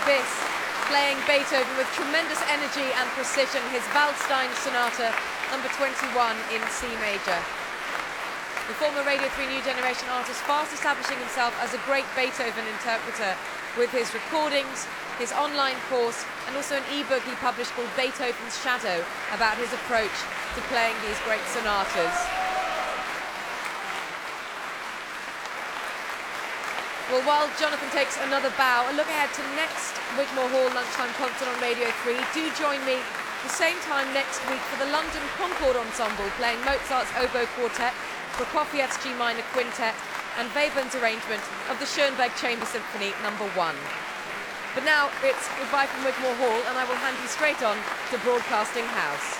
this, playing Beethoven with tremendous energy and precision, his Waldstein Sonata number 21 in C major. The former Radio 3 New Generation artist fast establishing himself as a great Beethoven interpreter with his recordings, his online course, and also an ebook he published called Beethoven's Shadow about his approach to playing these great sonatas. Well, while Jonathan takes another bow, a look ahead to next Wigmore Hall lunchtime concert on Radio 3. Do join me the same time next week for the London Concord Ensemble playing Mozart's Oboe Quartet, Prokofiev's G Minor Quintet and Webern's arrangement of the Schoenberg Chamber Symphony number 1. But now it's goodbye from Wigmore Hall and I will hand you straight on to Broadcasting House.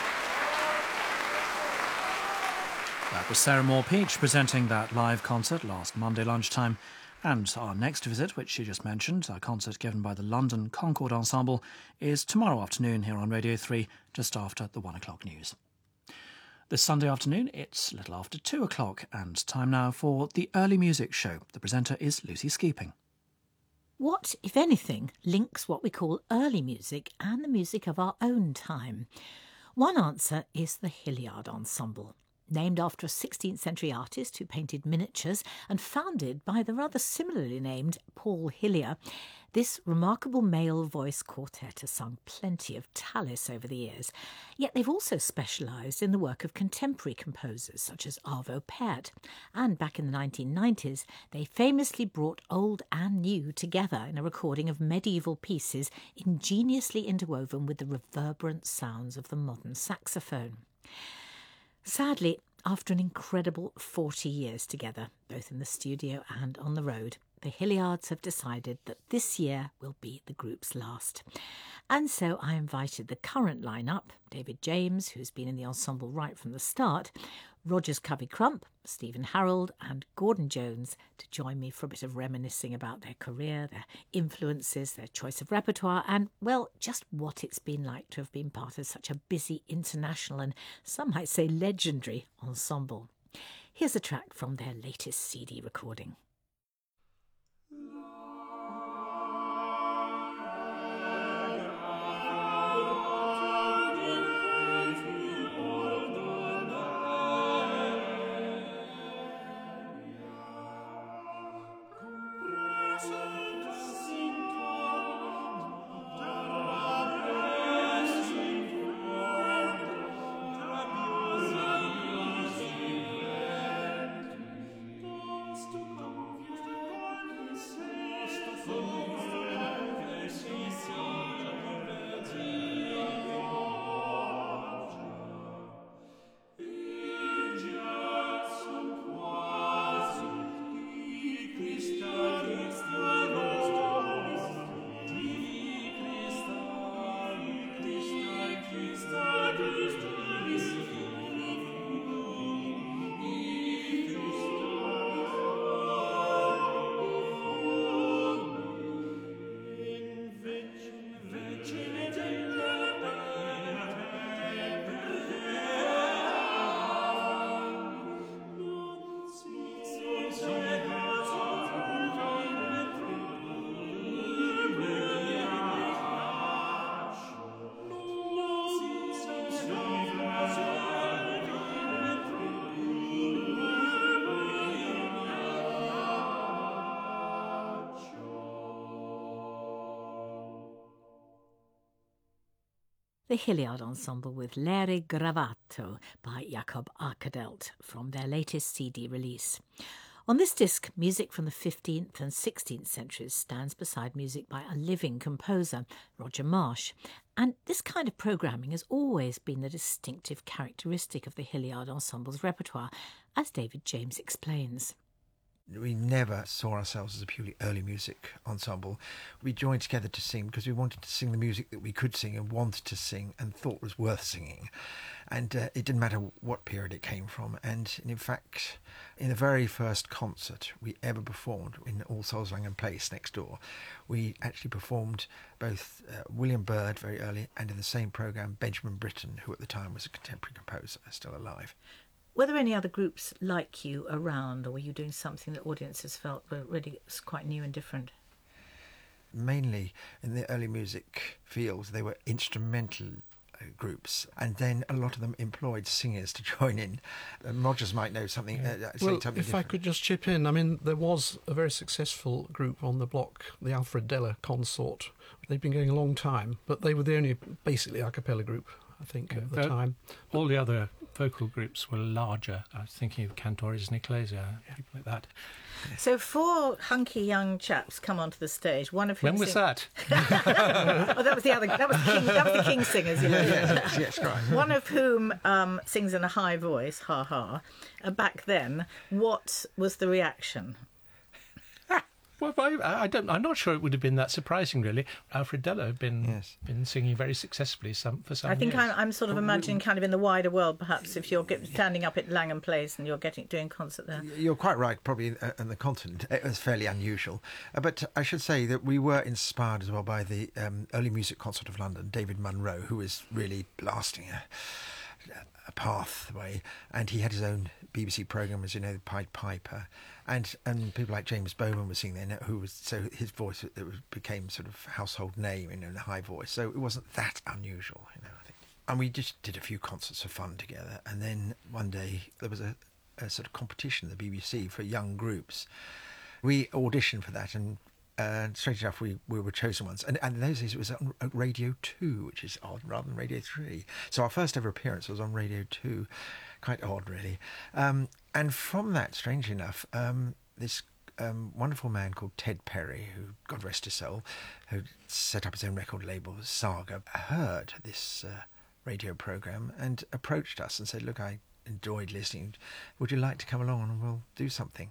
That was Sarah Moore-Peach presenting that live concert last Monday lunchtime. And our next visit, which she just mentioned, a concert given by the London Concord Ensemble, is tomorrow afternoon here on Radio 3, just after the 1 o'clock news. This Sunday afternoon, it's a little after 2 o'clock, and time now for the Early Music Show. The presenter is Lucy Skeeping. What, if anything, links what we call early music and the music of our own time? One answer is the Hilliard Ensemble, named after a 16th century artist who painted miniatures and founded by the rather similarly named Paul Hillier. This remarkable male voice quartet has sung plenty of Tallis over the years, yet they've also specialised in the work of contemporary composers such as Arvo Pärt. And back in the 1990s, they famously brought old and new together in a recording of medieval pieces ingeniously interwoven with the reverberant sounds of the modern saxophone. Sadly, after an incredible 40 years together, both in the studio and on the road, the Hilliards have decided that this year will be the group's last. And so I invited the current lineup, David James, who's been in the ensemble right from the start, Rogers Covey-Crump, Stephen Harold and Gordon Jones to join me for a bit of reminiscing about their career, their influences, their choice of repertoire and, well, just what it's been like to have been part of such a busy international and some might say legendary ensemble. Here's a track from their latest CD recording. The Hilliard Ensemble with L'ere gravato by Jakob Arkadelt from their latest CD release. On this disc, music from the 15th and 16th centuries stands beside music by a living composer, Roger Marsh. And this kind of programming has always been the distinctive characteristic of the Hilliard Ensemble's repertoire, as David James explains. We never saw ourselves as a purely early music ensemble. We joined together to sing because we wanted to sing the music that we could sing and wanted to sing and thought was worth singing. And it didn't matter what period it came from. And in fact, in the very first concert we ever performed in All Souls Langham Place next door, we actually performed both William Byrd very early and in the same programme Benjamin Britten, who at the time was a contemporary composer, still alive. Were there any other groups like you around, or were you doing something that audiences felt were really quite new and different? mainly in the early music fields, they were instrumental groups, and then a lot of them employed singers to join in. Rogers might know something. Well, if I could just chip in, I mean, there was a very successful group on the block, the Alfred Deller Consort. They'd been going a long time, but they were the only basically a cappella group, I think, at the time. All the other vocal groups were larger. I was thinking of Cantores Nicolesia, people like that. So 4 hunky young chaps come onto the stage. One of whom When was that? that was the other. That was the King Singers. You know. yes, right. One of whom sings in a high voice, ha ha. Back then, what was the reaction? Well, I'm not sure it would have been that surprising, really. Alfred Deller had been singing very successfully for some I think years. I'm sort of imagining kind of in the wider world, perhaps, if you're standing up at Langham Place and you're doing concert there. You're quite right, probably on the continent. It was fairly unusual. But I should say that we were inspired as well by the Early Music Concert of London, David Munro, who was really blasting a pathway, and he had his own BBC programme, as you know, the Pied Piper, and people like James Bowman were singing there, so his voice became sort of household name in a high voice, so it wasn't that unusual, I think. And we just did a few concerts for fun together, and then one day there was a sort of competition at the BBC for young groups. We auditioned for that, and strange enough, we were chosen ones. And in those days, it was on Radio 2, which is odd, rather than Radio 3. So our first ever appearance was on Radio 2. Quite odd, really. And from that, strangely enough, this wonderful man called Ted Perry, who, God rest his soul, who set up his own record label, Saga, heard this radio programme and approached us and said, look, I enjoyed listening. Would you like to come along and we'll do something?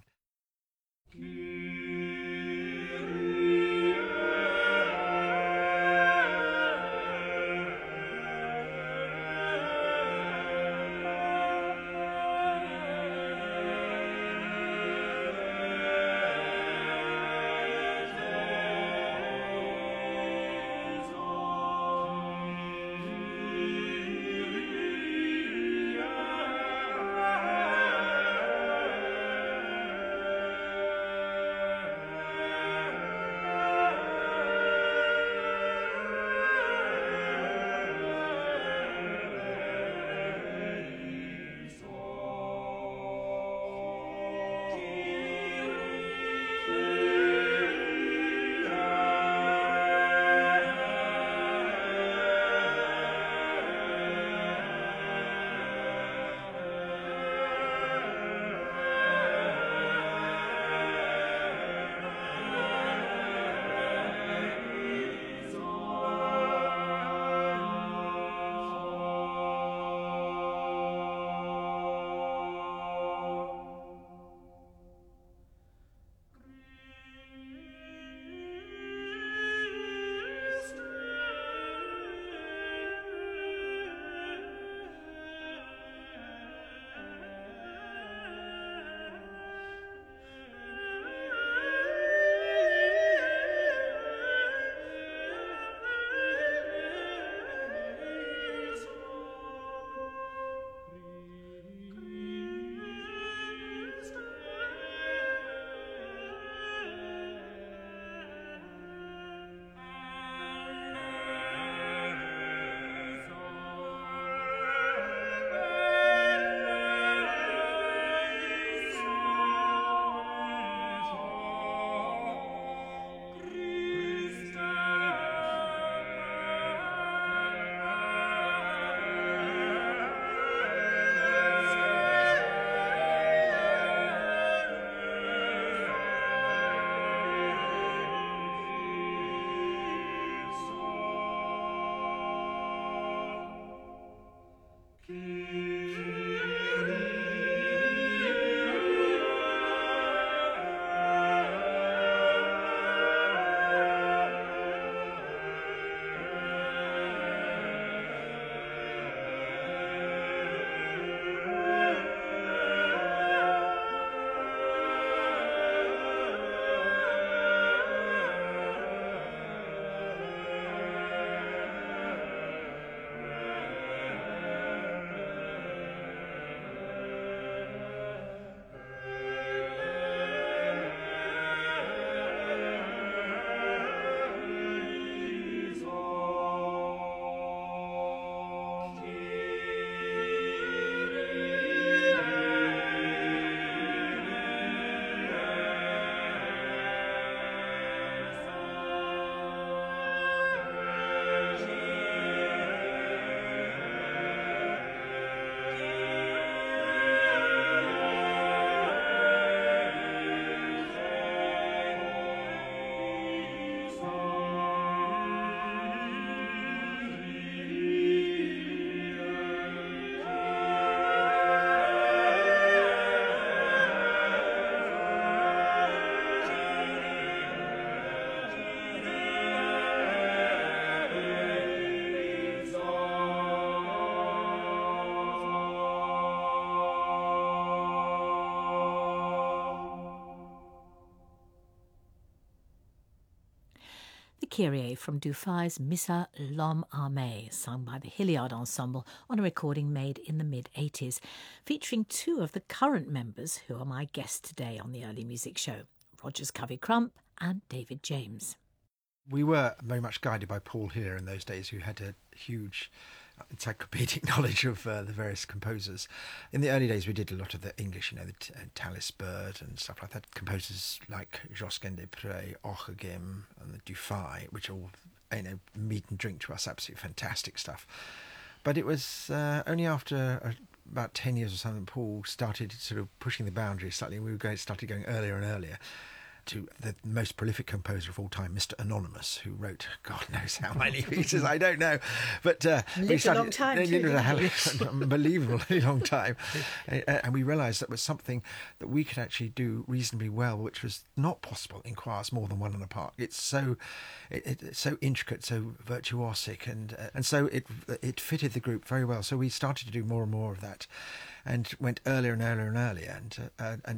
Kyrie from Dufay's Missa L'Homme Armé, sung by the Hilliard Ensemble on a recording made in the mid-80s, featuring two of the current members who are my guests today on the Early Music Show, Rogers Covey-Crump and David James. We were very much guided by Paul Hillier in those days, who had a huge encyclopedic knowledge of the various composers. In the early days, we did a lot of the English, the Tallis Bird and stuff like that. Composers like Josquin des Prez, Ockeghem, and the Dufay, which all meat and drink to us, absolutely fantastic stuff. But it was only after about 10 years or something, Paul started sort of pushing the boundaries slightly, and we started going earlier and earlier, to the most prolific composer of all time, Mr. Anonymous, who wrote God knows how many pieces, I don't know. But lived a long time too, lived an unbelievably long time. And we realised that was something that we could actually do reasonably well, which was not possible in choirs more than one in a part. It's so intricate, so virtuosic, and so it fitted the group very well. So we started to do more and more of that, and went earlier and earlier and earlier, and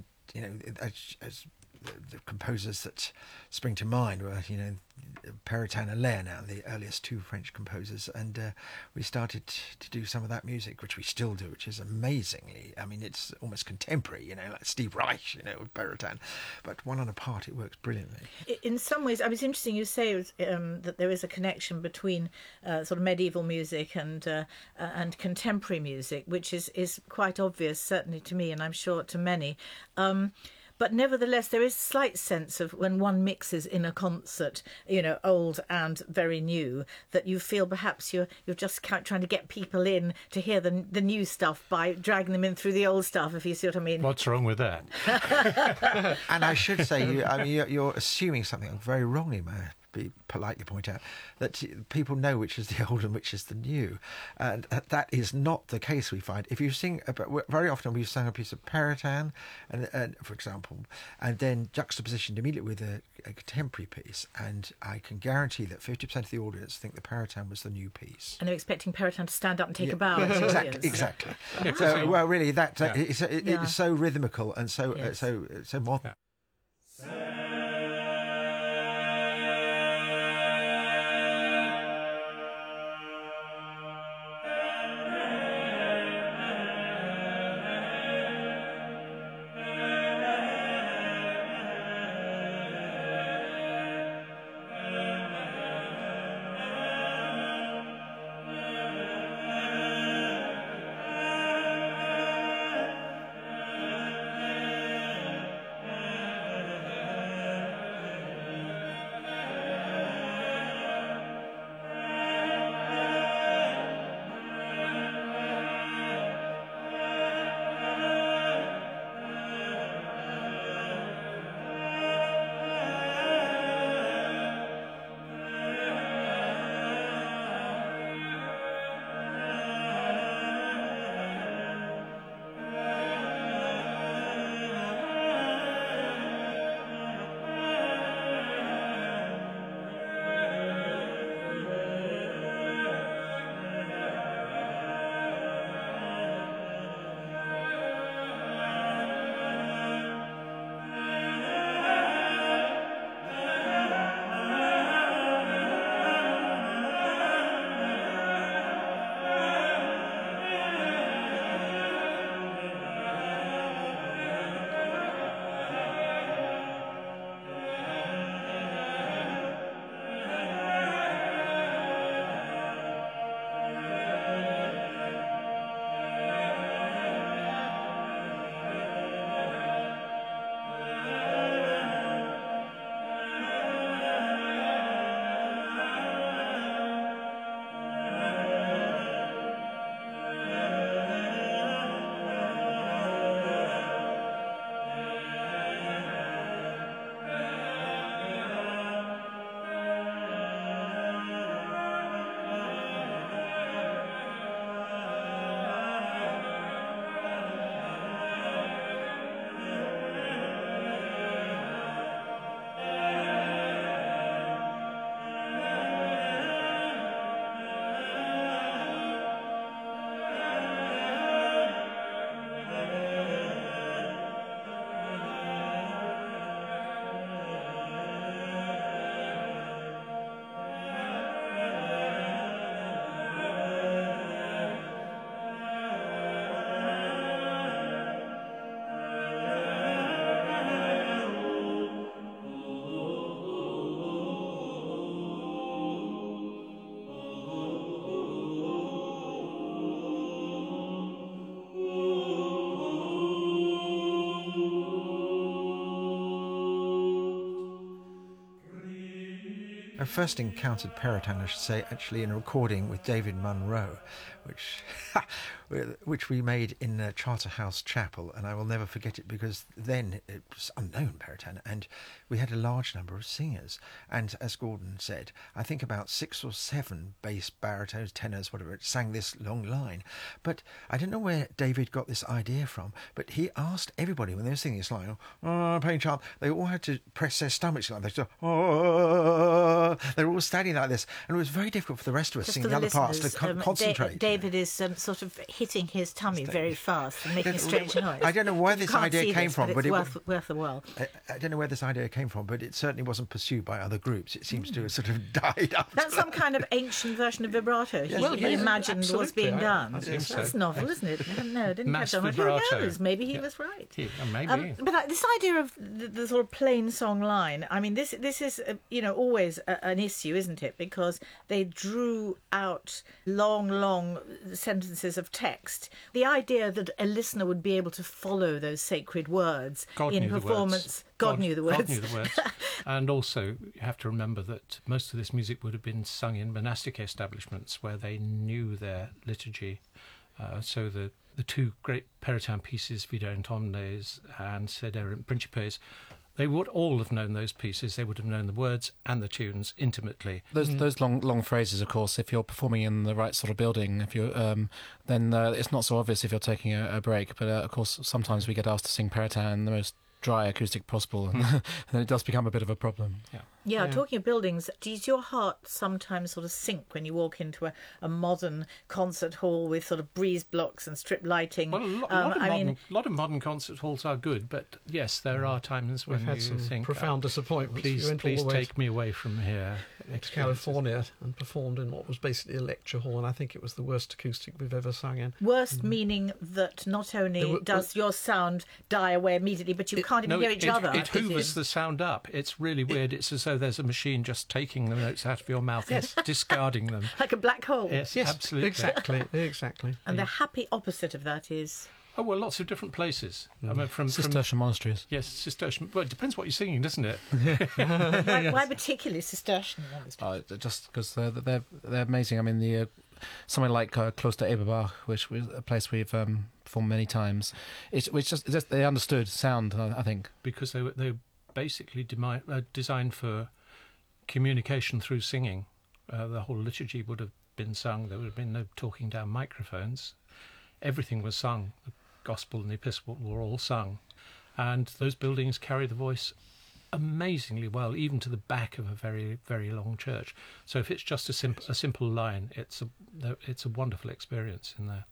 as the composers that spring to mind were, Periton and Leonard, the earliest two French composers, and we started to do some of that music, which we still do, which is amazingly, it's almost contemporary, like Steve Reich, with Periton, but one on a part, it works brilliantly. In some ways, I was interesting you say that there is a connection between sort of medieval music and contemporary music, which is quite obvious, certainly to me, and I'm sure to many. But nevertheless, there is a slight sense of when one mixes in a concert, old and very new, that you feel perhaps you're just trying to get people in to hear the new stuff by dragging them in through the old stuff, if you see what I mean. What's wrong with that? And I should say, you're assuming something very wrongly, man. Be politely point out that people know which is the old and which is the new, and that is not the case. We find if you sing, very often we've sung a piece of Periton, and for example, and then juxtapositioned immediately with a contemporary piece, and I can guarantee that 50% of the audience think the Periton was the new piece, and they're expecting Periton to stand up and take a bow. Exactly. So, well, really, it's so rhythmical and so modern. Yeah. I first encountered Perotan, I should say, actually in a recording with David Munro, which we made in Charterhouse Chapel, and I will never forget it because then it was unknown, Perotan, and we had a large number of singers. And as Gordon said, I think about 6 or 7 bass, baritones, tenors, whatever, sang this long line. But I don't know where David got this idea from, but he asked everybody when they were singing this line, playing chant, they all had to press their stomachs like this. They were all standing like this, and it was very difficult for the rest of us singing the other parts to concentrate. David is sort of hitting his tummy very fast and making a strange noise. I don't know where this idea came from, but it's worth a whirl. I don't know where this idea came from, but it certainly wasn't pursued by other groups. It seems to have sort of died up. That's some kind of ancient version of vibrato. He imagined was being done. That's novel, isn't it? I didn't catch on. Who knows? Maybe he was right. Maybe. But this idea of the sort of plain song line, I mean, this is always an issue, isn't it? Because they drew out long sentences of text. The idea that a listener would be able to follow those sacred words in performance. God knew the words. God knew the words. And also, you have to remember that most of this music would have been sung in monastic establishments where they knew their liturgy. So the two great Perotan pieces, Viderunt Omnes and Sederunt Principes, they would all have known those pieces. They would have known the words and the tunes intimately. Those long phrases, of course, if you're performing in the right sort of building, if you then it's not so obvious if you're taking a break. But of course, sometimes we get asked to sing Perotan in the most dry acoustic possible, and then it does become a bit of a problem. Yeah, talking of buildings, does your heart sometimes sort of sink when you walk into a modern concert hall with sort of breeze blocks and strip lighting? Well, a lot of modern concert halls are good, but yes, there are times when we've had some think profound disappointments. Please take me away from here. To California and performed in what was basically a lecture hall, and I think it was the worst acoustic we've ever sung in. Worst meaning that not only does your sound die away immediately, but you can't even hear each other. It hoovers the sound up. It's really weird. It's as though there's a machine just taking the notes out of your mouth and discarding them. Like a black hole. Yes, absolutely. Exactly. And the happy opposite of that is... Oh, well, lots of different places. I mean, from Cistercian monasteries. Yes, Cistercian. Well, it depends what you're singing, doesn't it? Why particularly Cistercian monasteries? Just because they're amazing. I mean, somewhere like Kloster Eberbach, which was a place we've performed many times. It's just they understood sound, I think. Because they were basically designed for communication through singing. The whole liturgy would have been sung. There would have been no talking down microphones. Everything was sung. The Gospel and the Epistle were all sung. And those buildings carry the voice amazingly well, even to the back of a very, very long church. So if it's just a simple line, it's a wonderful experience in there.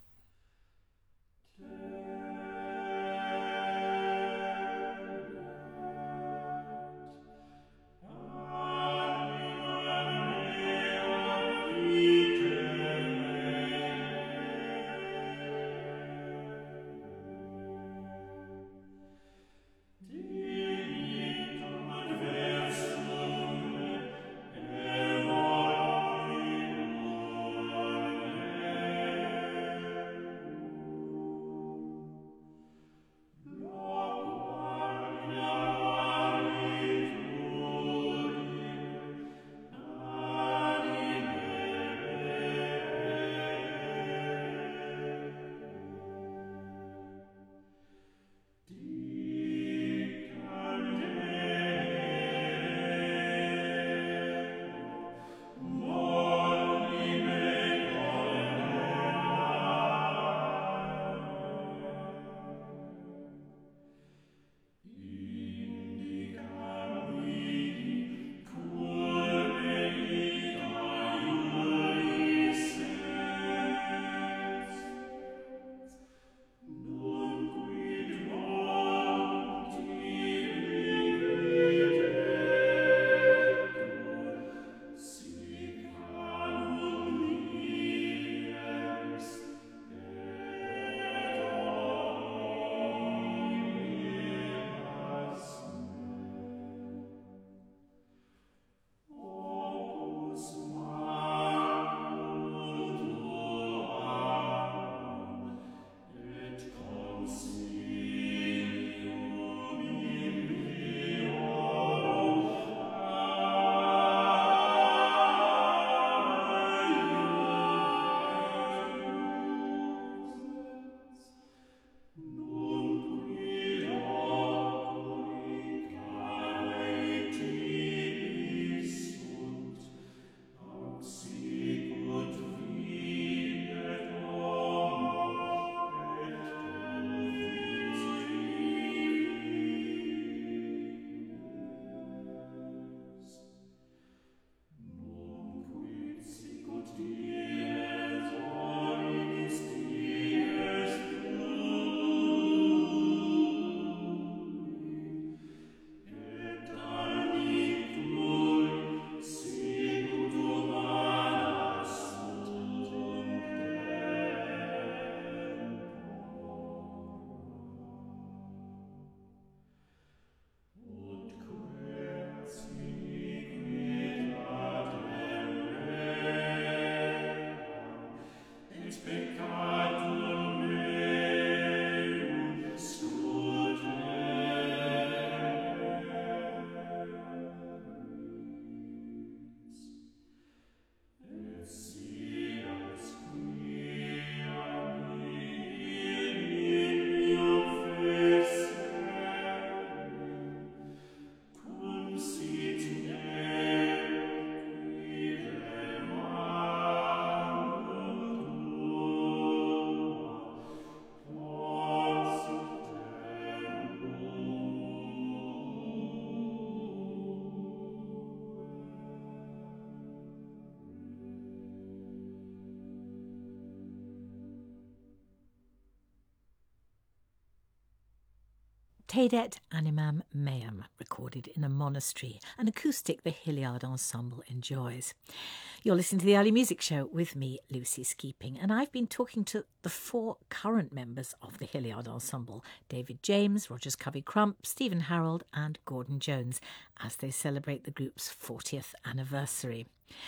Tedet Animam Meam, recorded in a monastery, an acoustic the Hilliard Ensemble enjoys. You're listening to the Early Music Show with me, Lucy Skeeping, and I've been talking to the 4 current members of the Hilliard Ensemble, David James, Rogers Covey-Crump, Stephen Harold and Gordon Jones, as they celebrate the group's 40th anniversary.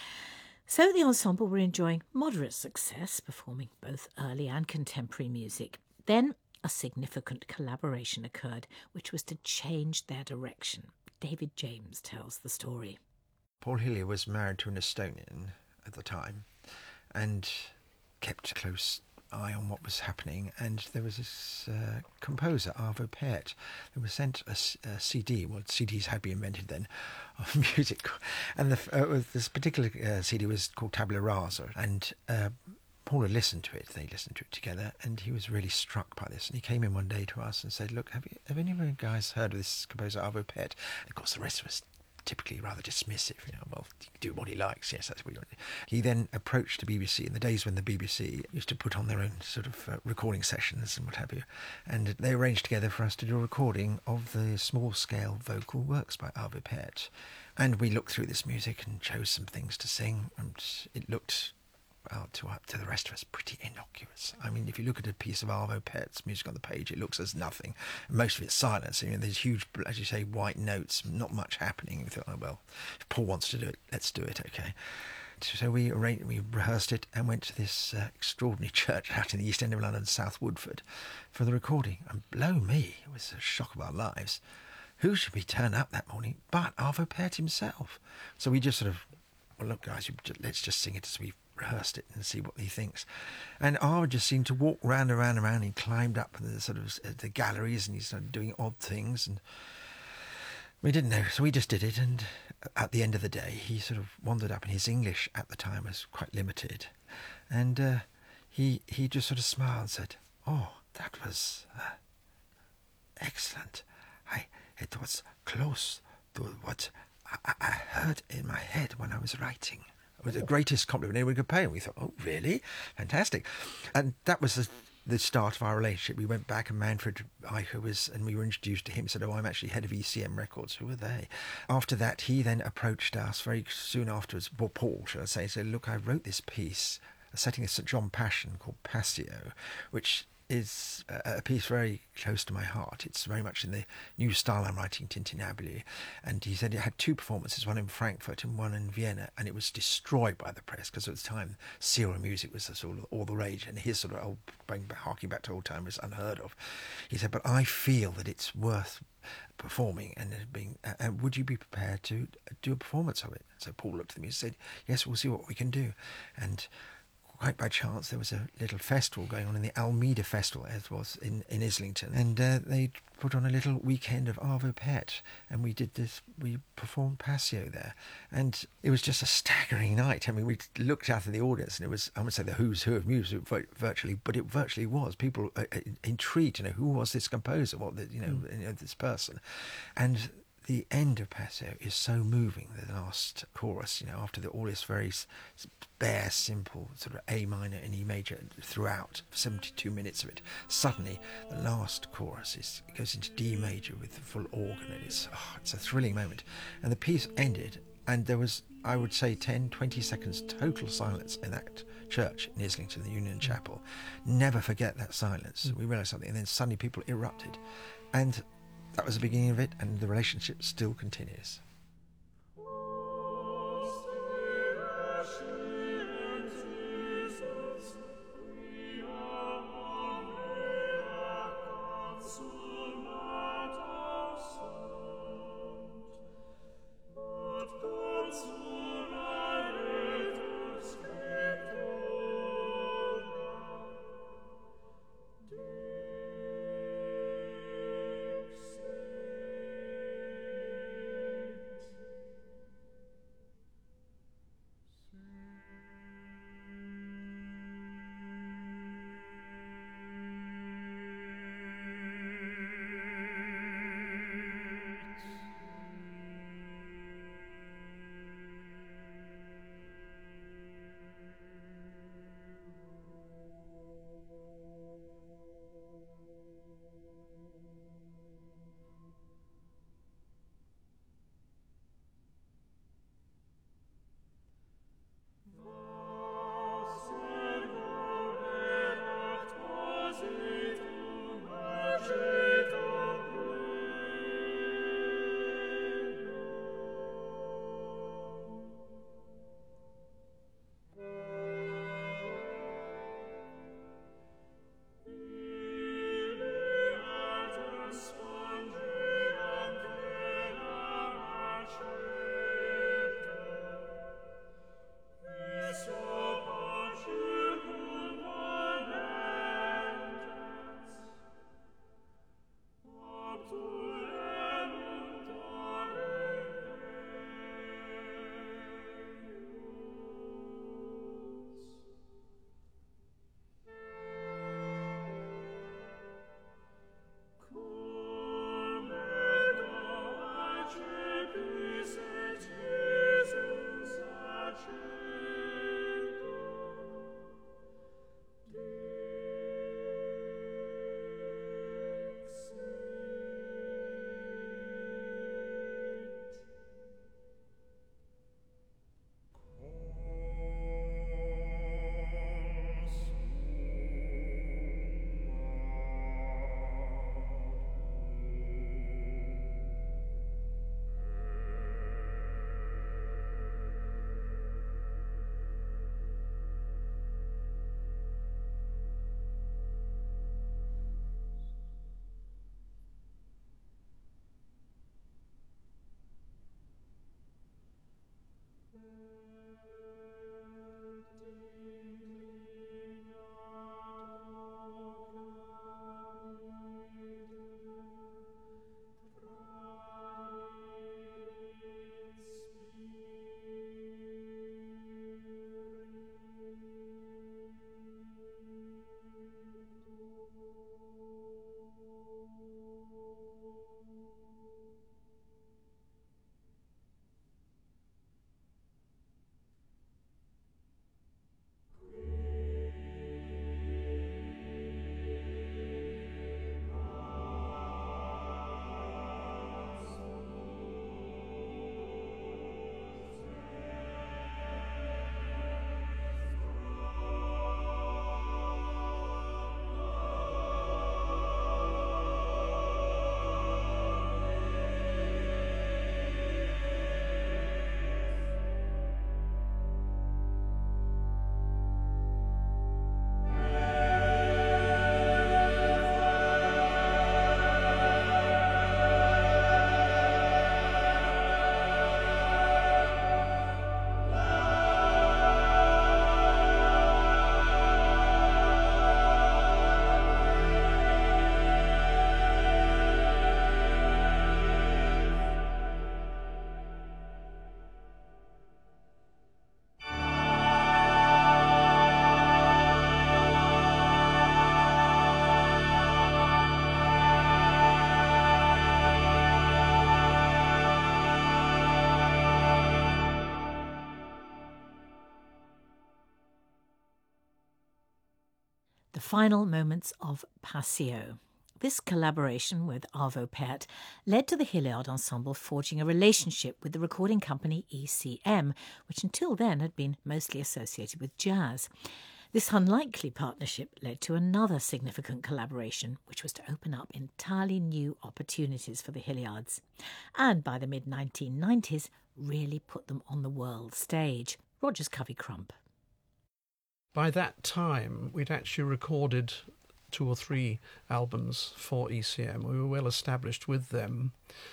So the ensemble were enjoying moderate success, performing both early and contemporary music. Then a significant collaboration occurred, which was to change their direction. David James tells the story. Paul Hillier was married to an Estonian at the time and kept a close eye on what was happening. And there was this composer, Arvo Pärt, who was sent a CD. Well, CDs had been invented then, of music. And this particular CD was called Tabula Rasa. And Paul had listened to it. They listened to it together, and he was really struck by this. And he came in one day to us and said, "Look, have any of you guys heard of this composer Arvo Pärt?" And of course, the rest of us typically rather dismissive. Well, he can do what he likes. Yes, that's what he wanted. He then approached the BBC in the days when the BBC used to put on their own sort of recording sessions and what have you, and they arranged together for us to do a recording of the small-scale vocal works by Arvo Pärt. And we looked through this music and chose some things to sing, and it looked, well, to the rest of us, pretty innocuous. I mean, if you look at a piece of Arvo Pärt's music on the page, it looks as nothing. Most of it's silence. I mean, there's huge, as you say, white notes, not much happening. We thought, oh, well, if Paul wants to do it, let's do it, okay. So we rehearsed it and went to this extraordinary church out in the East End of London, South Woodford, for the recording. And blow me, it was a shock of our lives. Who should we turn up that morning but Arvo Pärt himself? So we just sort of, well, look, guys, let's just sing it as we rehearsed it and see what he thinks. And Arvo just seemed to walk round and round and round. He climbed up the sort of the galleries and he started doing odd things, and we didn't know, so we just did it. And at the end of the day, he sort of wandered up, and his English at the time was quite limited, and he just sort of smiled and said, "Oh, that was excellent. It was close to what I heard in my head when I was writing." It was the greatest compliment anyone could pay. And we thought, oh, really? Fantastic. And that was the start of our relationship. We went back, and Manfred Eicher and we were introduced to him. He said, "Oh, I'm actually head of ECM Records." Who are they? After that, he then approached us very soon afterwards, Paul, shall I say, said, "Look, I wrote this piece, a setting of St. John Passion called Passio, which is a piece very close to my heart. It's very much in the new style I'm writing, Tintinnabuli." And he said it had 2 performances, one in Frankfurt and one in Vienna, and it was destroyed by the press because at the time serial music was sort of all the rage, and his sort of harking back to old time was unheard of. He said, "But I feel that it's worth performing and being, and would you be prepared to do a performance of it?" So Paul looked at me and said, "Yes, we'll see what we can do." And quite by chance, there was a little festival going on in the Almeida Festival, as was in Islington, and they put on a little weekend of Arvo Pärt, and we performed Passio there, and it was just a staggering night. I mean, we looked out at the audience, and it was, I would say, the who's who of music virtually, but it virtually was. People intrigued to know who was this composer, this person, and the end of Passio is so moving, the last chorus, after all this very bare, simple sort of A minor and E major throughout, 72 minutes of it. Suddenly, the last chorus goes into D major with the full organ, and it's a thrilling moment. And the piece ended, and there was, I would say, 10, 20 seconds total silence in that church in Islington, the Union Chapel. Never forget that silence. We realised something, and then suddenly people erupted. And that was the beginning of it, and the relationship still continues. The Final Moments of Passio. This collaboration with Arvo Pärt led to the Hilliard Ensemble forging a relationship with the recording company ECM, which until then had been mostly associated with jazz. This unlikely partnership led to another significant collaboration, which was to open up entirely new opportunities for the Hilliards, and by the mid-1990s really put them on the world stage. Rogers Covey-Crump. By that time, we'd actually recorded 2 or 3 albums for ECM. We were well established with them.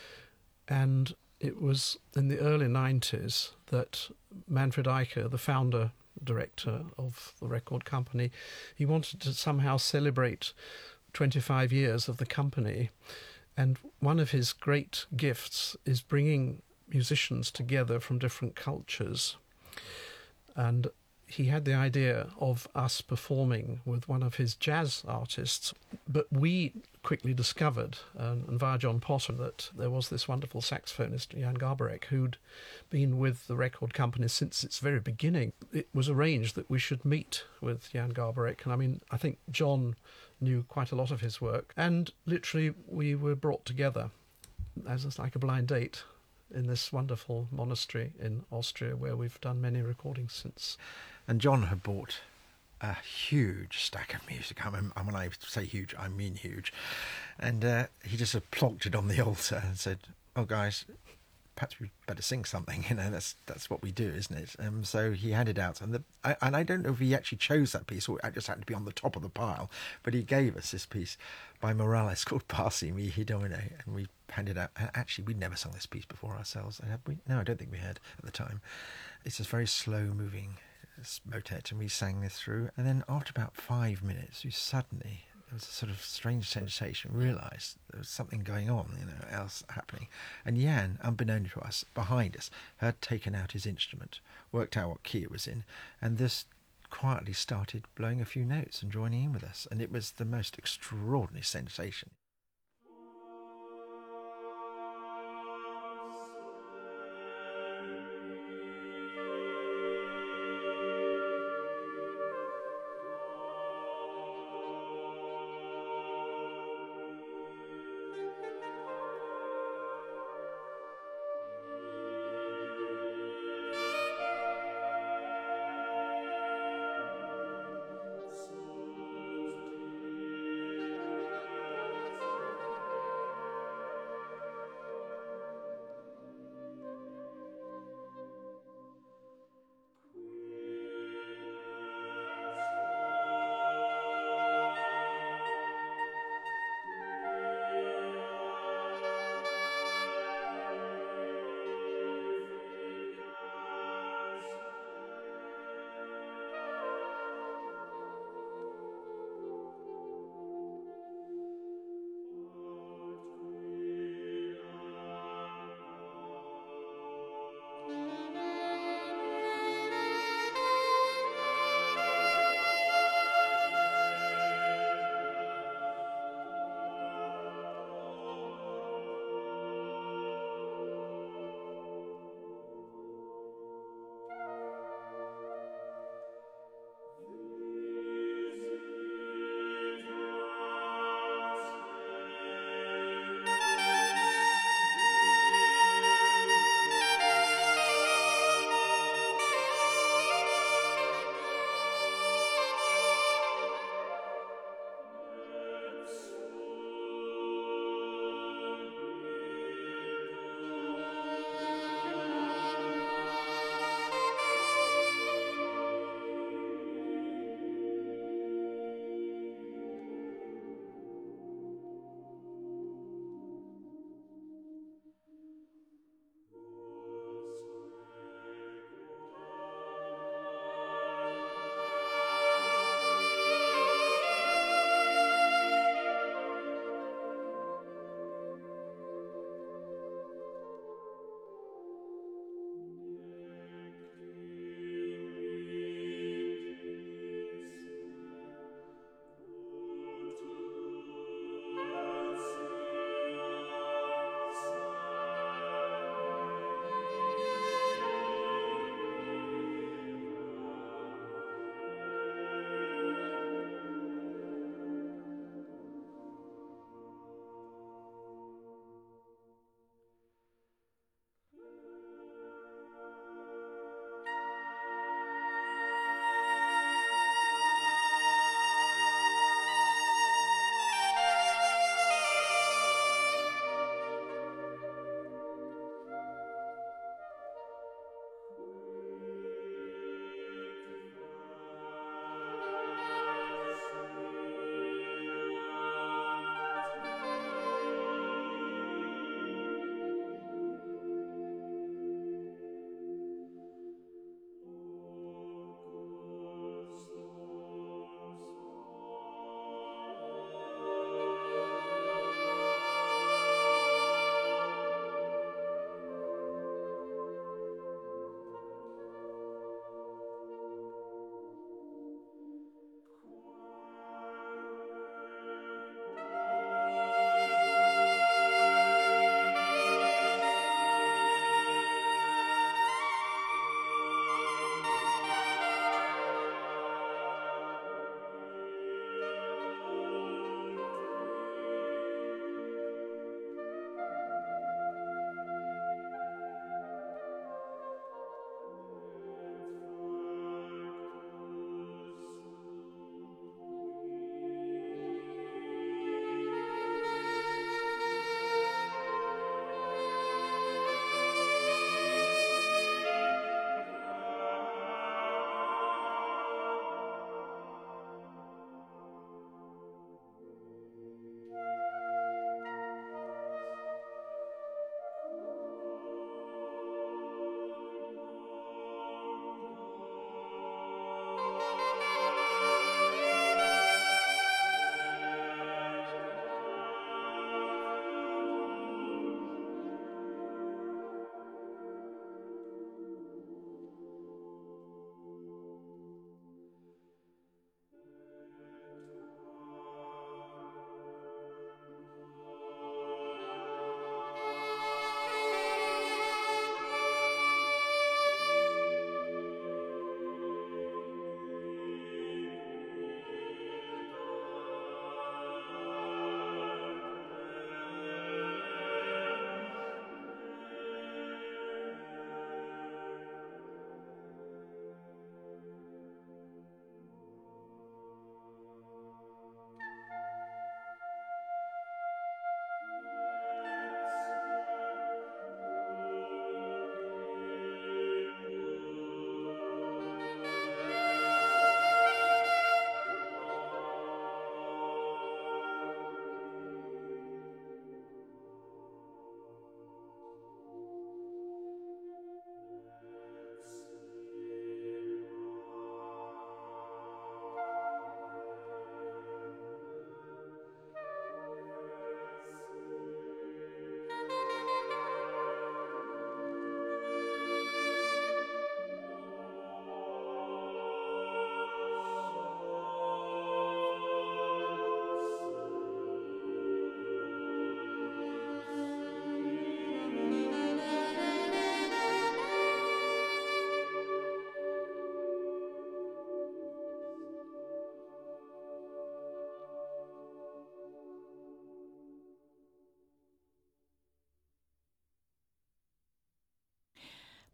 And it was in the early 90s that Manfred Eicher, the founder, director of the record company, he wanted to somehow celebrate 25 years of the company. And one of his great gifts is bringing musicians together from different cultures. And he had the idea of us performing with one of his jazz artists, but we quickly discovered, and via John Potter, that there was this wonderful saxophonist, Jan Garbarek, who'd been with the record company since its very beginning. It was arranged that we should meet with Jan Garbarek, and I think John knew quite a lot of his work, and literally we were brought together as like a blind date in this wonderful monastery in Austria, where we've done many recordings since. And John had bought a huge stack of music. When I say huge, I mean huge. And he just plonked it on the altar and said, "Oh, guys, perhaps we'd better sing something. That's what we do, isn't it?" So he handed out, and I don't know if he actually chose that piece or it just happened to be on the top of the pile, but he gave us this piece by Morales called Parsi Mihi Domine, and we handed out. Actually, we'd never sung this piece before ourselves, had we? No, I don't think we had at the time. It's a very slow-moving motet, and we sang this through. And then after about 5 minutes, we suddenly, there was a sort of strange sensation, realised there was something going on, else happening. And Jan, unbeknown to us, behind us, had taken out his instrument, worked out what key it was in, and this quietly started blowing a few notes and joining in with us. And it was the most extraordinary sensation.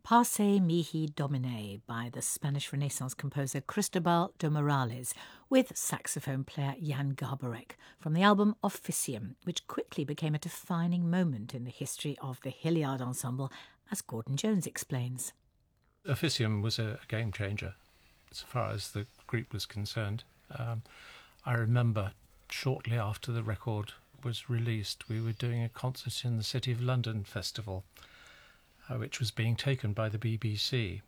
Parce Mihi Domine by the Spanish Renaissance composer Cristobal de Morales with saxophone player Jan Garbarek from the album Officium, which quickly became a defining moment in the history of the Hilliard Ensemble, as Gordon Jones explains. Officium was a game changer as far as the group was concerned. I remember shortly after the record was released, we were doing a concert in the City of London Festival, which was being taken by the BBC.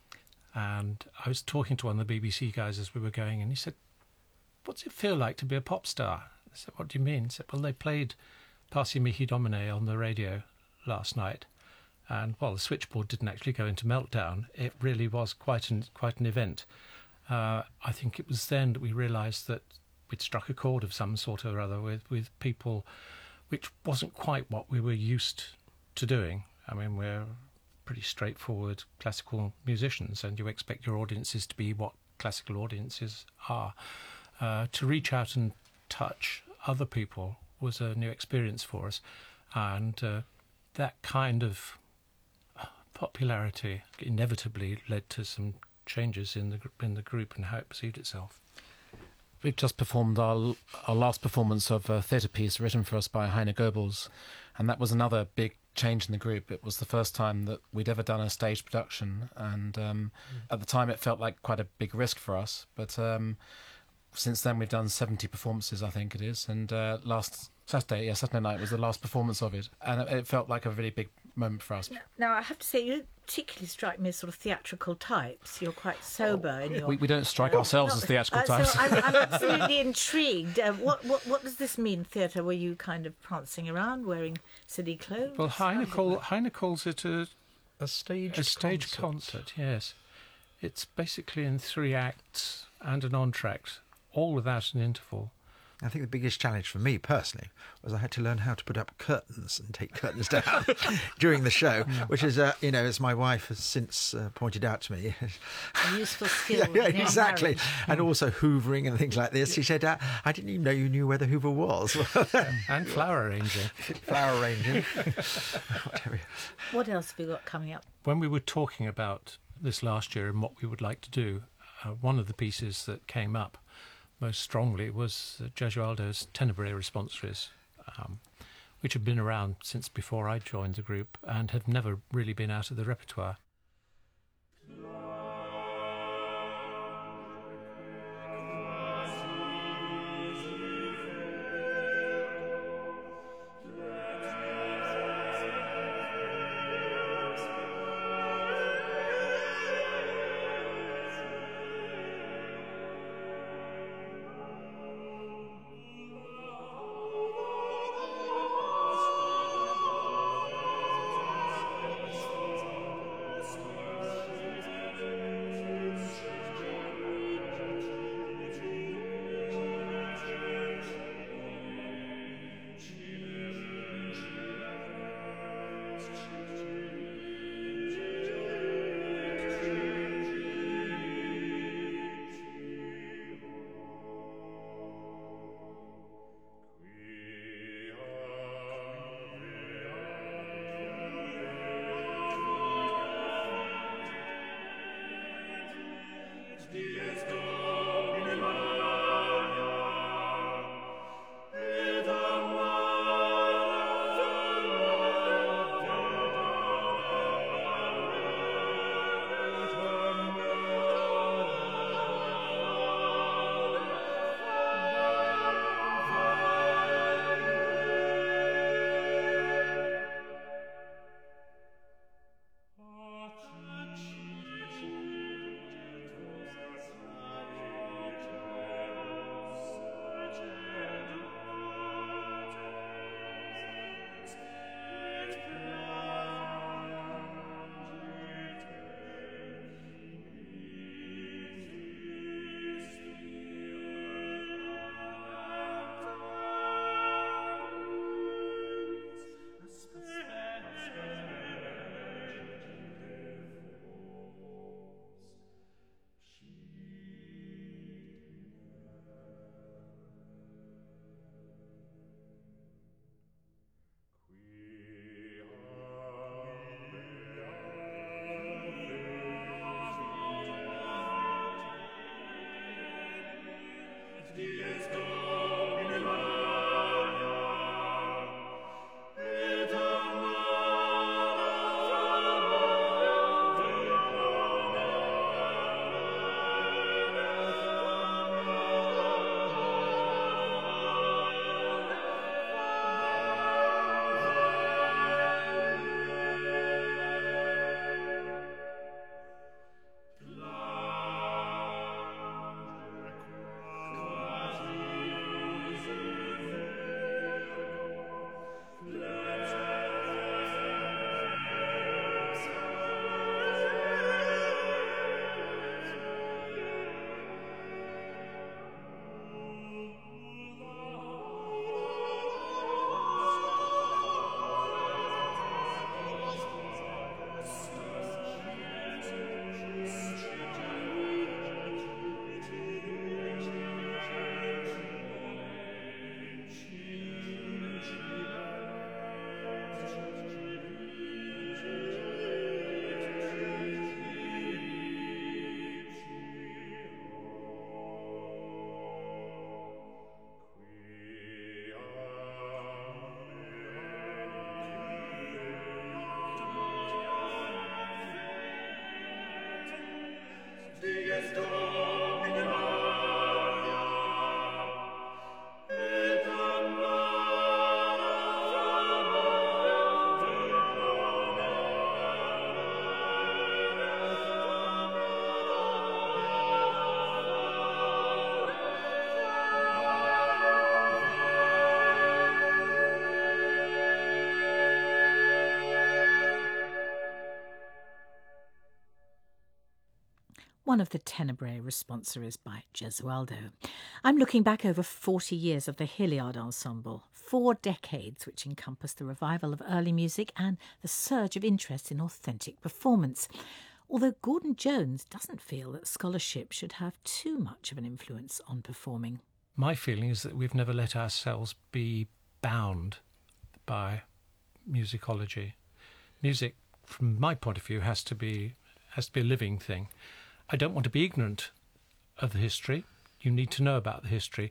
And I was talking to one of the BBC guys as we were going, and he said, "What's it feel like to be a pop star?" I said, "What do you mean?" He said, "Well, they played Parce Mihi Domine on the radio last night, and while the switchboard didn't actually go into meltdown, it really was quite an event." I think it was then that we realised that we'd struck a chord of some sort or other with people, which wasn't quite what we were used to doing. I mean, we're pretty straightforward classical musicians, and you expect your audiences to be what classical audiences are. To reach out and touch other people was a new experience for us, and that kind of popularity inevitably led to some changes in the group and how it perceived itself. We've just performed our last performance of a theatre piece written for us by Heine Goebbels, and that was another big change in the group. It was the first time that we'd ever done a stage production, and at the time it felt like quite a big risk for us, but since then we've done 70 performances, I think it is, and last Saturday night was the last performance of it, and it felt like a really big moment for us. Now, I have to say, you particularly strike me as sort of theatrical types. You're quite sober in your... We don't strike ourselves as theatrical types. So I'm absolutely intrigued. What does this mean, theatre? Were you kind of prancing around, wearing silly clothes? Well, Heine calls it a stage concert. Yes. It's basically in 3 acts and an entr'acte, all without an interval. I think the biggest challenge for me personally was I had to learn how to put up curtains and take curtains down during the show, which is, as my wife has since pointed out to me, a useful skill. Yeah, exactly. And also hoovering and things like this. She said, "I didn't even know you knew where the Hoover was." And flower arranging. Flower arranging. What else have you got coming up? When we were talking about this last year and what we would like to do, one of the pieces that came up most strongly was Gesualdo's Tenebrae Responsories, which have been around since before I joined the group and have never really been out of the repertoire. One of the tenebrae responsories by Gesualdo. I'm looking back over 40 years of the Hilliard Ensemble, 4 decades which encompass the revival of early music and the surge of interest in authentic performance. Although Gordon Jones doesn't feel that scholarship should have too much of an influence on performing. My feeling is that we've never let ourselves be bound by musicology. Music, from my point of view, has to be a living thing. I don't want to be ignorant of the history. You need to know about the history.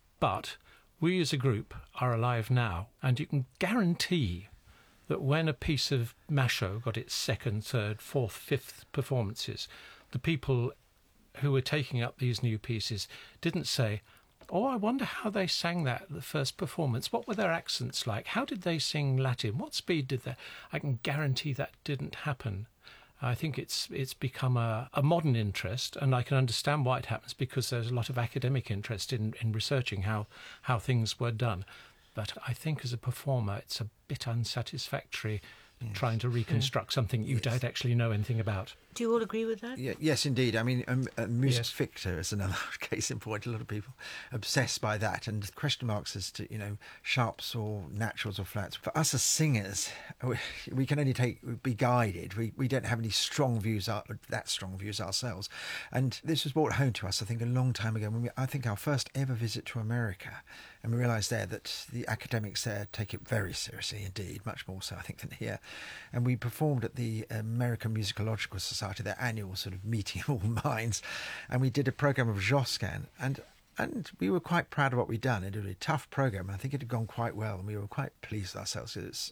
But we as a group are alive now, and you can guarantee that when a piece of Machaut got its 2nd, 3rd, 4th, 5th performances, the people who were taking up these new pieces didn't say, "Oh, I wonder how they sang that at the first performance. What were their accents like? How did they sing Latin? What speed did they?" I can guarantee that didn't happen. I think it's become a modern interest, and I can understand why it happens, because there's a lot of academic interest in researching how things were done. But I think as a performer, it's a bit unsatisfactory trying to reconstruct something you don't actually know anything about. Do you all agree with that? Yeah, yes, indeed. I mean, music ficta is another case in point. A lot of people obsessed by that, and question marks as to, sharps or naturals or flats. For us as singers, we can only be guided. We don't have any strong views, that strong views ourselves. And this was brought home to us, I think, a long time ago. I think our first ever visit to America, and we realised there that the academics there take it very seriously indeed, much more so, I think, than here. And we performed at the American Musicological Society, their annual sort of meeting of all minds, and we did a program of Josquin, and we were quite proud of what we'd done. It was a tough program. I think it had gone quite well, and we were quite pleased with ourselves.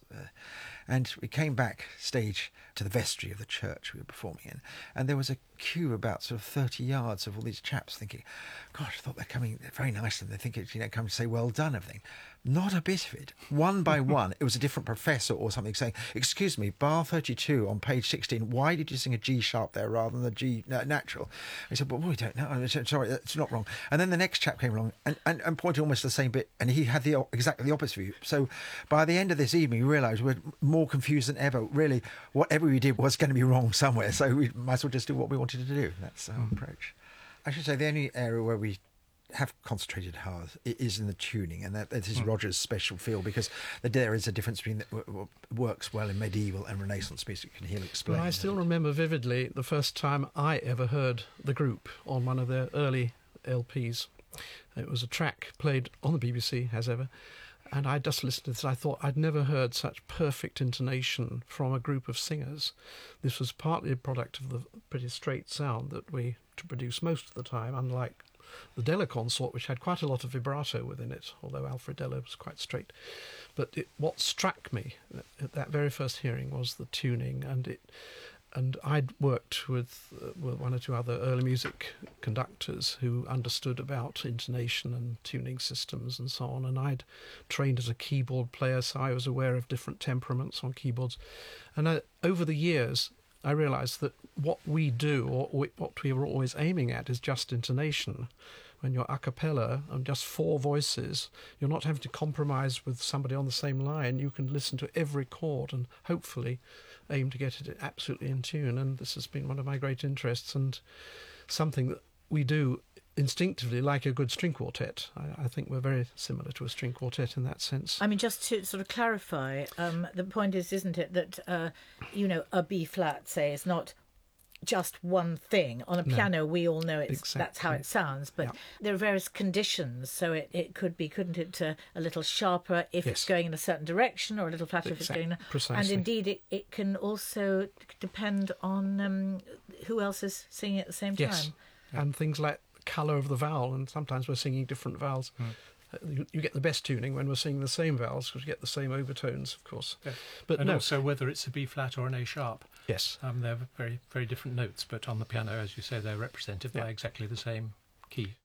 And we came back stage to the vestry of the church we were performing in, and there was a queue about sort of 30 yards of all these chaps thinking, "Gosh, I thought they're very nice, and they think it's, come to say well done, everything." Not a bit of it. One by one, it was a different professor or something saying, "Excuse me, bar 32 on page 16, why did you sing a G sharp there rather than the G natural?" I said, "Well, we don't know. I said, sorry, that's not wrong." And then the next chap came along and pointed almost the same bit, and he had exactly the opposite view. So by the end of this evening, we realised we were more confused than ever. Really, whatever we did was going to be wrong somewhere, so we might as well just do what we wanted to do. That's our approach. I should say the only area where we have concentrated hard is in the tuning, and that is Roger's special field, because there is a difference between what works well in medieval and Renaissance music, and he'll explain. Well, I still remember vividly the first time I ever heard the group on one of their early LPs. It was a track played on the BBC, as ever, and I just listened to this. I thought I'd never heard such perfect intonation from a group of singers. This was partly a product of the pretty straight sound that we produce most of the time, unlike the Della consort, which had quite a lot of vibrato within it, although Alfred Della was quite straight. But what struck me at that very first hearing was the tuning, and I'd worked with one or two other early music conductors who understood about intonation and tuning systems and so on, and I'd trained as a keyboard player, so I was aware of different temperaments on keyboards. And over the years, I realised that what we do, or what we were always aiming at, is just intonation. When you're a cappella and just 4 voices, you're not having to compromise with somebody on the same line. You can listen to every chord and hopefully aim to get it absolutely in tune. And this has been one of my great interests, and something that we do instinctively, like a good string quartet. I think we're very similar to a string quartet in that sense. I mean, just to sort of clarify, the point is, isn't it, that, a B flat, say, is not just one thing. On a piano, we all know that's how it sounds, but there are various conditions, so it could be, couldn't it, a little sharper if it's going in a certain direction, or a little flatter if it's going... Precisely. And indeed, it can also depend on who else is singing at the same time. Yes, and things like colour of the vowel, and sometimes we're singing different vowels. You get the best tuning when we're singing the same vowels, because you get the same overtones, of course. Yeah. But also whether it's a B flat or an A sharp. Yes. They're very, very different notes, but on the piano, as you say, they're represented by exactly the same key.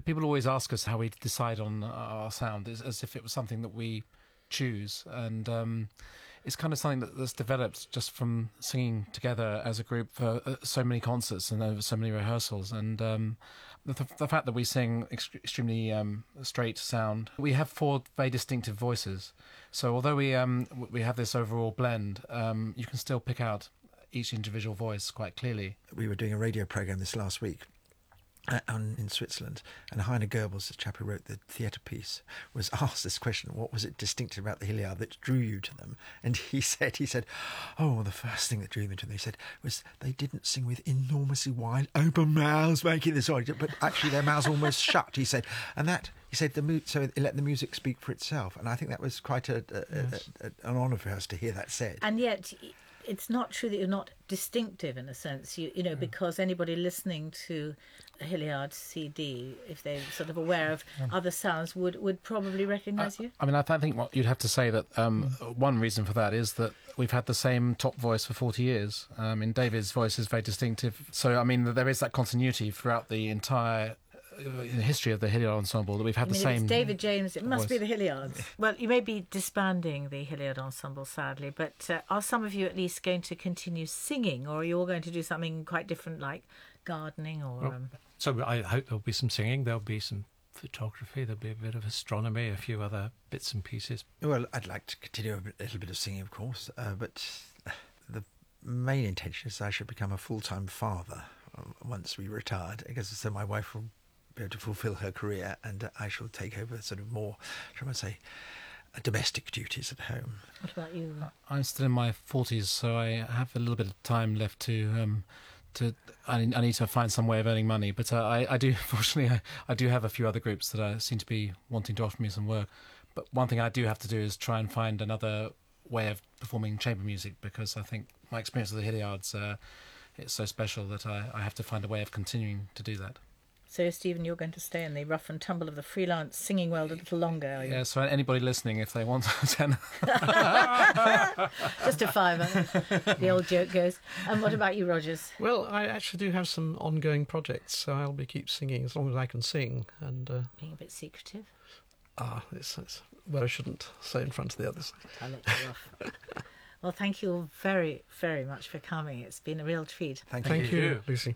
People always ask us how we decide on our sound, as if it was something that we choose, and it's kind of something that's developed just from singing together as a group for so many concerts and over so many rehearsals, and the fact that we sing extremely straight sound. We have 4 very distinctive voices, so although we have this overall blend, you can still pick out each individual voice quite clearly. We were doing a radio programme this last week in Switzerland, and Heine Goebbels, the chap who wrote the theatre piece, was asked this question: what was it distinctive about the Hilliard that drew you to them? And he said, oh, well, the first thing that drew me to them, he said, was they didn't sing with enormously wide open mouths making this noise, but actually their mouths almost shut, he said. And that, he said, so it let the music speak for itself. And I think that was quite an honour for us to hear that said. And yet, it's not true that you're not distinctive in a sense, you know, because anybody listening to a Hilliard CD, if they're sort of aware of other sounds, would probably recognise you. I mean, I think what you'd have to say that one reason for that is that we've had the same top voice for 40 years. And David's voice is very distinctive. So, I mean, there is that continuity throughout the entire history of the Hilliard Ensemble, that we've had the same. It's David James. It must voice. be the Hilliards. Well, you may be disbanding the Hilliard Ensemble, sadly, but are some of you at least going to continue singing, or are you all going to do something quite different, like gardening or? So I hope there'll be some singing. There'll be some photography. There'll be a bit of astronomy. A few other bits and pieces. Well, I'd like to continue a little bit of singing, of course, but the main intention is I should become a full-time father once we retired, because so my wife will be able to fulfil her career, and I shall take over sort of more, shall I say, domestic duties at home. What about you? I'm still in my 40s, so I have a little bit of time left to I need to find some way of earning money. But I do, fortunately, I do have a few other groups that seem to be wanting to offer me some work. But one thing I do have to do is try and find another way of performing chamber music, because I think my experience with the Hilliards, it's so special that I have to find a way of continuing to do that. So, Stephen, you're going to stay in the rough and tumble of the freelance singing world a little longer, are you? Yeah, so anybody listening, if they want a tenner. Just a $5, the old joke goes. And what about you, Rogers? Well, I actually do have some ongoing projects, so I'll keep singing as long as I can sing. And Being a bit secretive. It's well, I shouldn't say in front of the others. I'll let you off. Well, thank you all very, very much for coming. It's been a real treat. Thank you, Lucy.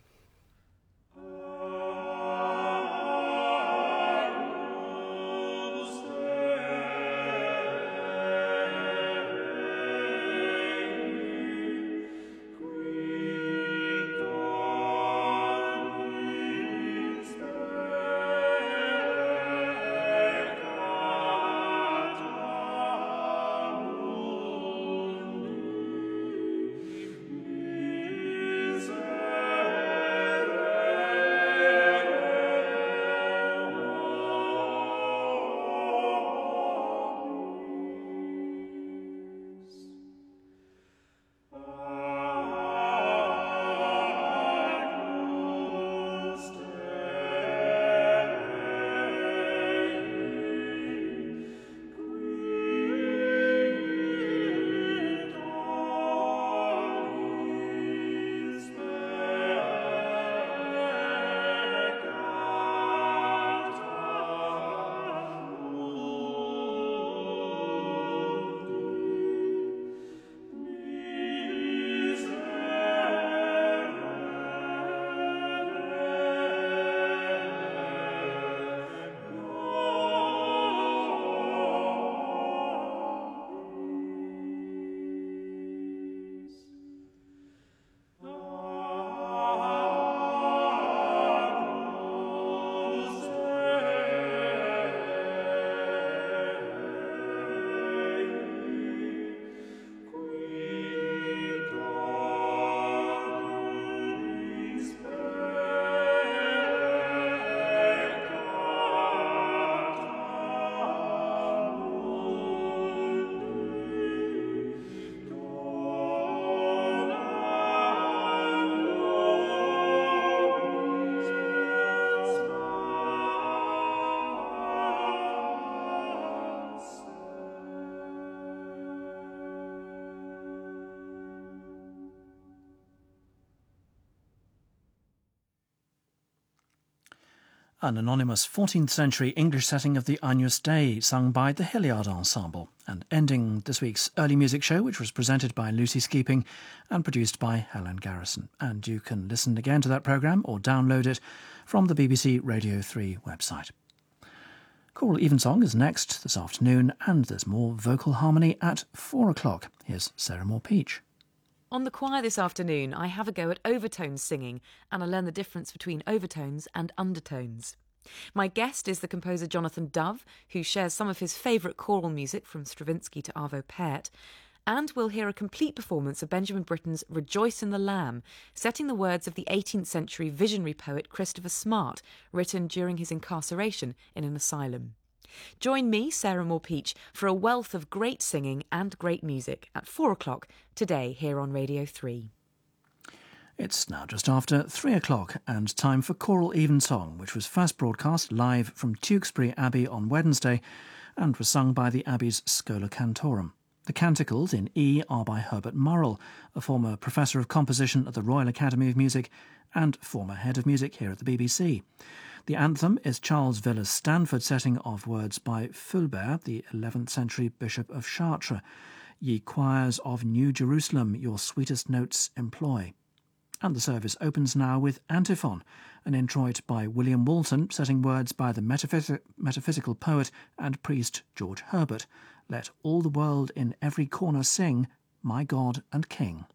an anonymous 14th century English setting of the Agnus Dei sung by the Hilliard Ensemble, and ending this week's early music show, which was presented by Lucy Skeeping and produced by Helen Garrison. And you can listen again to that programme or download it from the BBC Radio 3 website. Choral Evensong is next this afternoon, and there's more vocal harmony at 4 o'clock. Here's Sarah Moore-Peach. On the choir this afternoon, I have a go at overtones singing, and I learn the difference between overtones and undertones. My guest is the composer Jonathan Dove, who shares some of his favourite choral music from Stravinsky to Arvo Pärt, and we'll hear a complete performance of Benjamin Britten's Rejoice in the Lamb, setting the words of the 18th century visionary poet Christopher Smart, written during his incarceration in an asylum. Join me, Sarah Moore-Peach, for a wealth of great singing and great music at 4 o'clock today here on Radio 3. It's now just after 3 o'clock and time for Choral Evensong, which was first broadcast live from Tewkesbury Abbey on Wednesday and was sung by the Abbey's Schola Cantorum. The canticles in E are by Herbert Murrell, a former Professor of Composition at the Royal Academy of Music and former Head of Music here at the BBC. The anthem is Charles Viller's Stanford setting of words by Fulbert, the 11th century Bishop of Chartres. Ye choirs of New Jerusalem, your sweetest notes employ. And the service opens now with Antiphon, an introit by William Walton, setting words by the metaphysical poet and priest George Herbert. Let all the world in every corner sing, my God and King.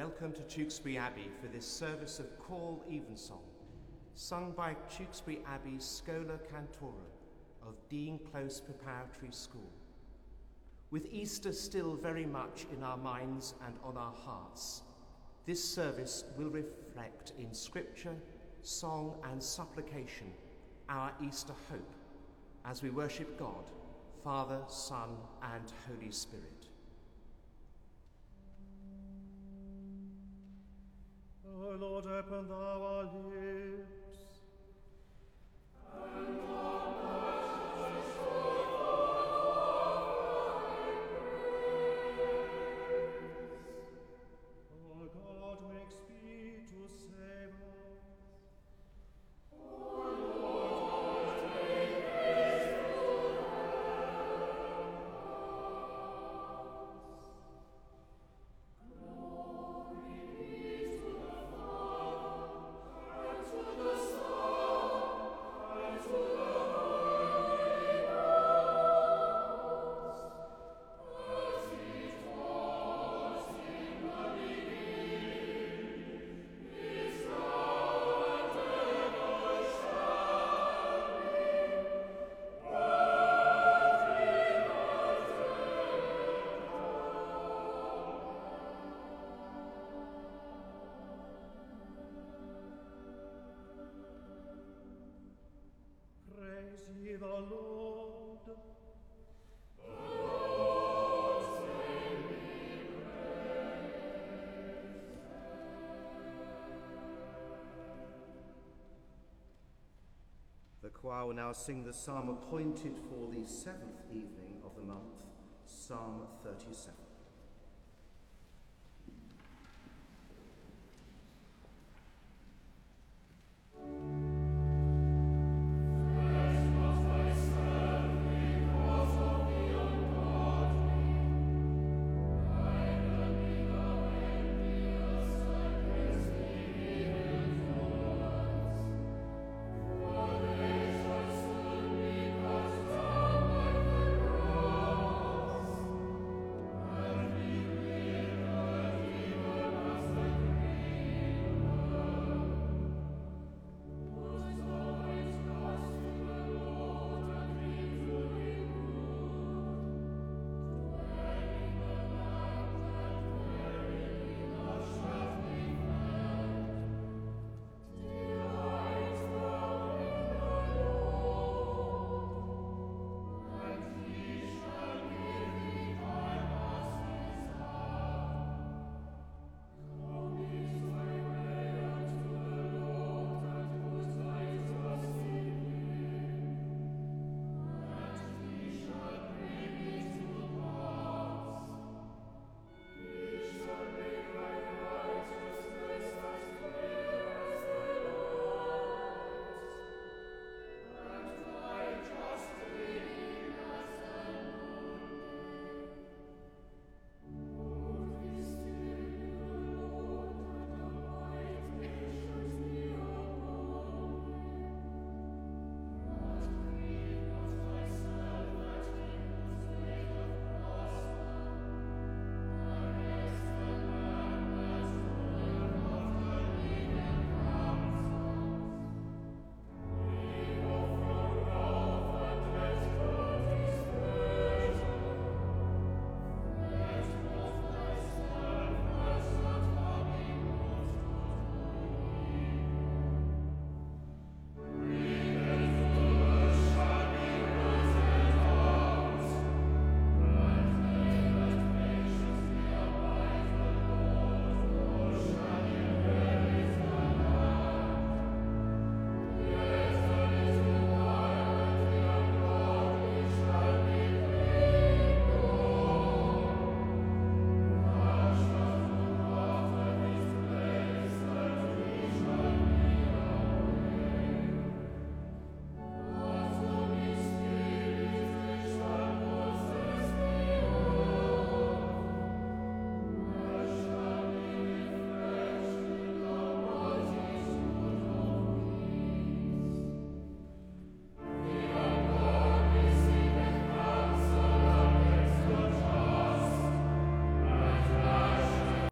Welcome to Tewkesbury Abbey for this service of choral evensong, sung by Tewkesbury Abbey's Schola Cantorum of Dean Close Preparatory School. With Easter still very much in our minds and on our hearts, this service will reflect in scripture, song and supplication our Easter hope as we worship God, Father, Son and Holy Spirit. O Lord, open thou our lips. And our mouths shall praise. O God, make speed to save us. O Lord, take haste to help us. Glory be to the Father, and to the Son, and to the Holy Ghost, as it was in the beginning, is now, and ever shall be, world without end. Praise ye the Lord. The choir will now sing the psalm appointed for the 7th evening of the month, Psalm 37.